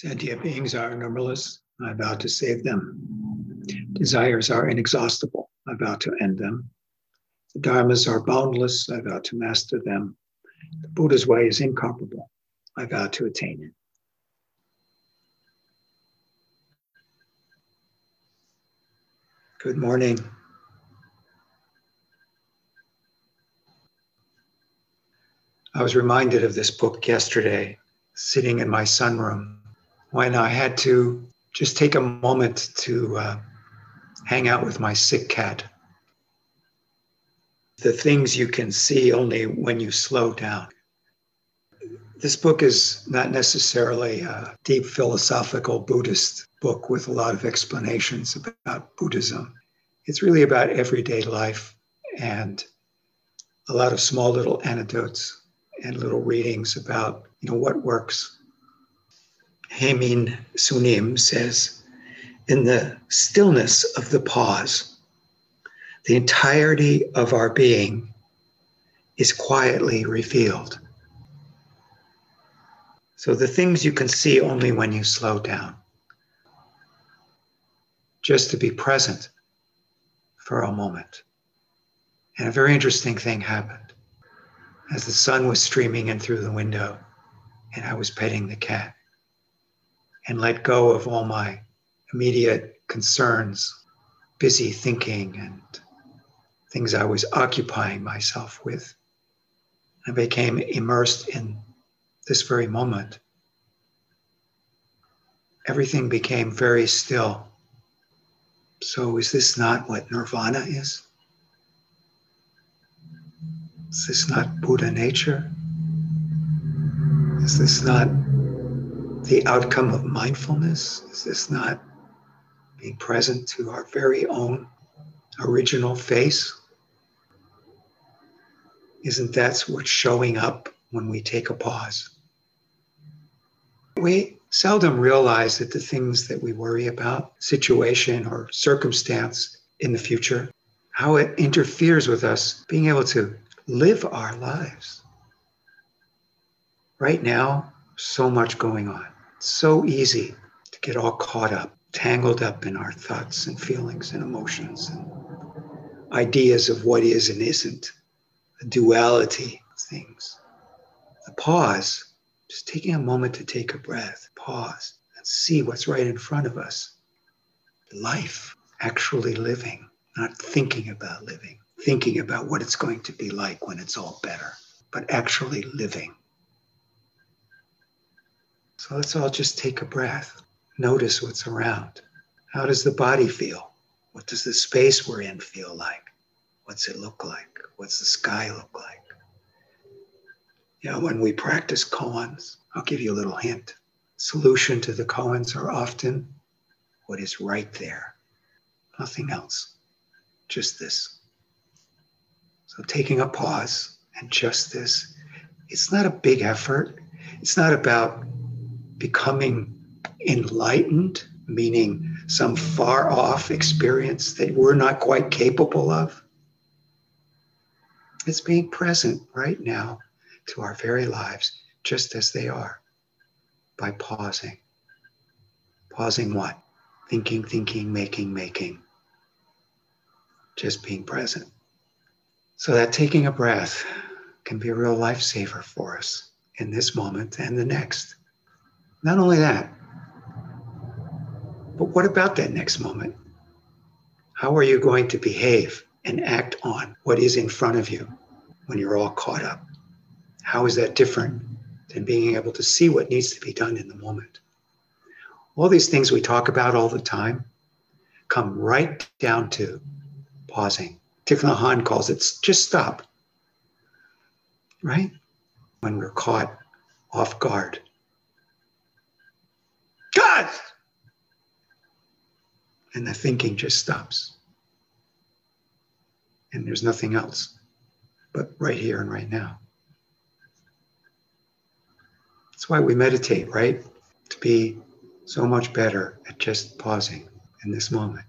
Sentient beings are numberless. I vow to save them. Desires are inexhaustible. I vow to end them. The dharmas are boundless. I vow to master them. The Buddha's way is incomparable. I vow to attain it. Good morning. I was reminded of this book yesterday, sitting in my sunroom, when I had to just take a moment to hang out with my sick cat. The things you can see only when you slow down. This book is not necessarily a deep philosophical Buddhist book with a lot of explanations about Buddhism. It's really about everyday life and a lot of small little anecdotes and little readings about, what works. Haemin Sunim says, in the stillness of the pause, the entirety of our being is quietly revealed. So the things you can see only when you slow down. Just to be present for a moment. And a very interesting thing happened. As the sun was streaming in through the window and I was petting the cat and let go of all my immediate concerns, busy thinking and things I was occupying myself with, I became immersed in this very moment. Everything became very still. So is this not what nirvana is? Is this not Buddha nature? Is this not the outcome of mindfulness? Is this not being present to our very own original face? Isn't that what's showing up when we take a pause? We seldom realize that the things that we worry about, situation or circumstance in the future, how it interferes with us being able to live our lives. Right now, so much going on. It's so easy to get all caught up, tangled up in our thoughts and feelings and emotions and ideas of what is and isn't, the duality of things. The pause, just taking a moment to take a breath, pause, and see what's right in front of us. Life, actually living, not thinking about living, thinking about what it's going to be like when it's all better, but actually living. So let's all just take a breath. Notice what's around. How does the body feel? What does the space we're in feel like? What's it look like? What's the sky look like? When we practice koans, I'll give you a little hint. Solution to the koans are often what is right there. Nothing else. Just this. So taking a pause and just this, it's not a big effort. It's not about becoming enlightened, meaning some far off experience that we're not quite capable of. It's being present right now to our very lives, just as they are, by pausing. Pausing what? Thinking, making. Just being present. So that taking a breath can be a real lifesaver for us in this moment and the next. Not only that, but what about that next moment? How are you going to behave and act on what is in front of you when you're all caught up? How is that different than being able to see what needs to be done in the moment? All these things we talk about all the time come right down to pausing. Thich Nhat Hanh calls it just stop, right? When we're caught off guard. God! And the thinking just stops. And there's nothing else but right here and right now. That's why we meditate, right? To be so much better at just pausing in this moment.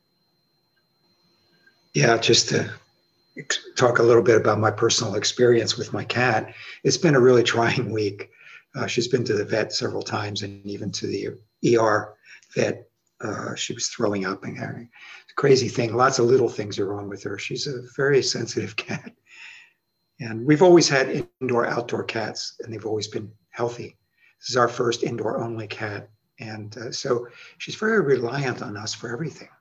Yeah, just to talk a little bit about my personal experience with my cat. It's been a really trying week. She's been to the vet several times and even to the ER vet. She was throwing up and having a crazy thing. Lots of little things are wrong with her. She's a very sensitive cat. And we've always had indoor, outdoor cats, and they've always been healthy. This is our first indoor only cat. And so she's very reliant on us for everything.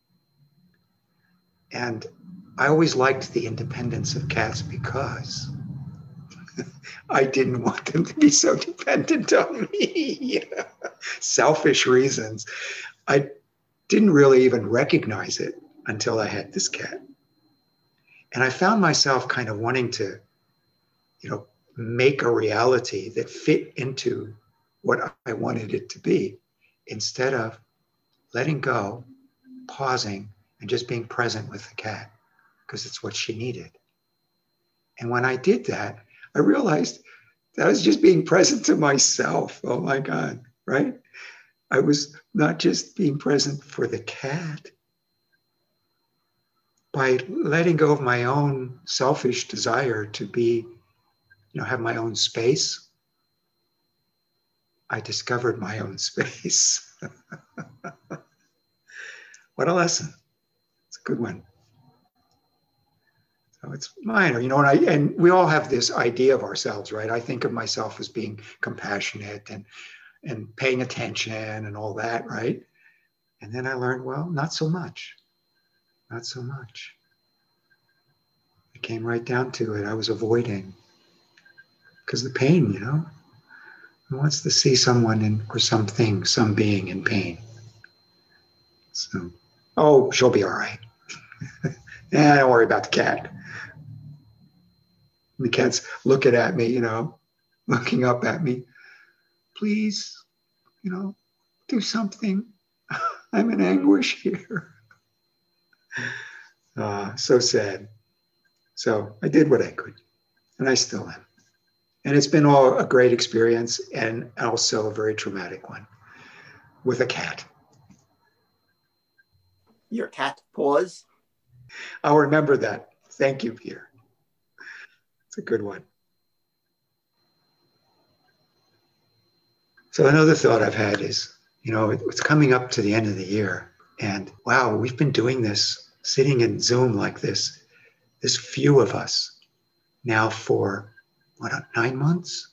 And I always liked the independence of cats because I didn't want them to be so dependent on me. Selfish reasons. I didn't really even recognize it until I had this cat. And I found myself kind of wanting to, make a reality that fit into what I wanted it to be, instead of letting go, pausing, and just being present with the cat, because it's what she needed. And when I did that, I realized that I was just being present to myself. Oh my God, right? I was not just being present for the cat. By letting go of my own selfish desire to be, have my own space, I discovered my own space. What a lesson. It's a good one. So it's minor, and we all have this idea of ourselves, right? I think of myself as being compassionate and paying attention and all that, right? And then I learned, well, not so much. Not so much. It came right down to it. I was avoiding. Because the pain, who wants to see someone or something, some being in pain? So, oh, she'll be all right. Don't worry about the cat. The cat's looking at me, looking up at me. Please, do something. I'm in anguish here. So sad. So I did what I could, and I still am. And it's been all a great experience and also a very traumatic one with a cat. Your cat paws? I'll remember that. Thank you, Peter. It's a good one. So another thought I've had is, it's coming up to the end of the year. And wow, we've been doing this, sitting in Zoom like this few of us now for, 9 months?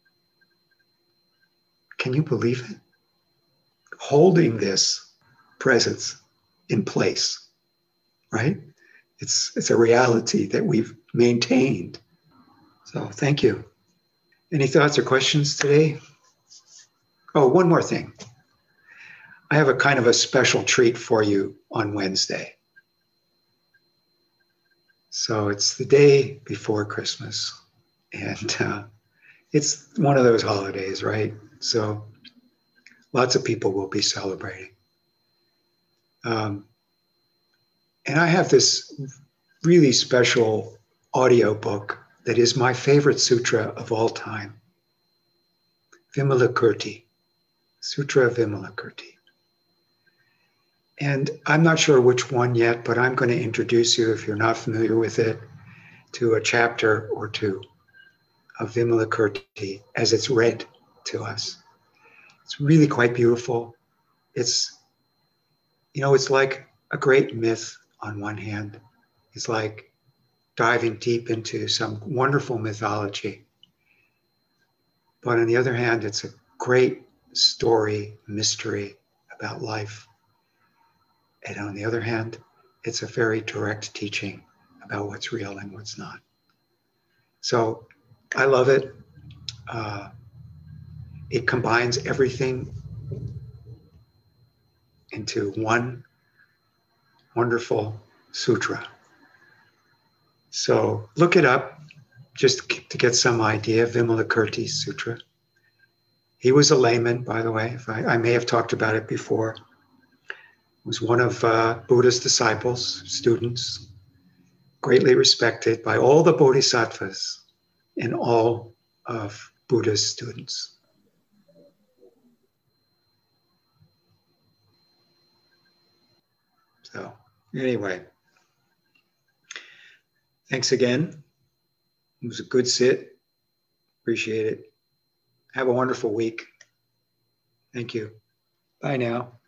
Can you believe it? Holding this presence in place, right? It's a reality that we've maintained. So thank you. Any thoughts or questions today? Oh, one more thing. I have a kind of a special treat for you on Wednesday. So it's the day before Christmas, and it's one of those holidays, right? So lots of people will be celebrating. And I have this really special audio book that is my favorite sutra of all time, Vimalakirti, Sutra of Vimalakirti. And I'm not sure which one yet, but I'm going to introduce you, if you're not familiar with it, to a chapter or two of Vimalakirti as it's read to us. It's really quite beautiful. It's like a great myth on one hand. It's like diving deep into some wonderful mythology. But on the other hand, it's a great story, mystery about life. And on the other hand, it's a very direct teaching about what's real and what's not. So I love it. It combines everything into one wonderful sutra. So look it up just to get some idea, Vimalakirti Sutra. He was a layman, by the way. I may have talked about it before. He was one of Buddha's disciples, students, greatly respected by all the bodhisattvas and all of Buddha's students. So anyway, thanks again. It was a good sit. Appreciate it. Have a wonderful week. Thank you. Bye now.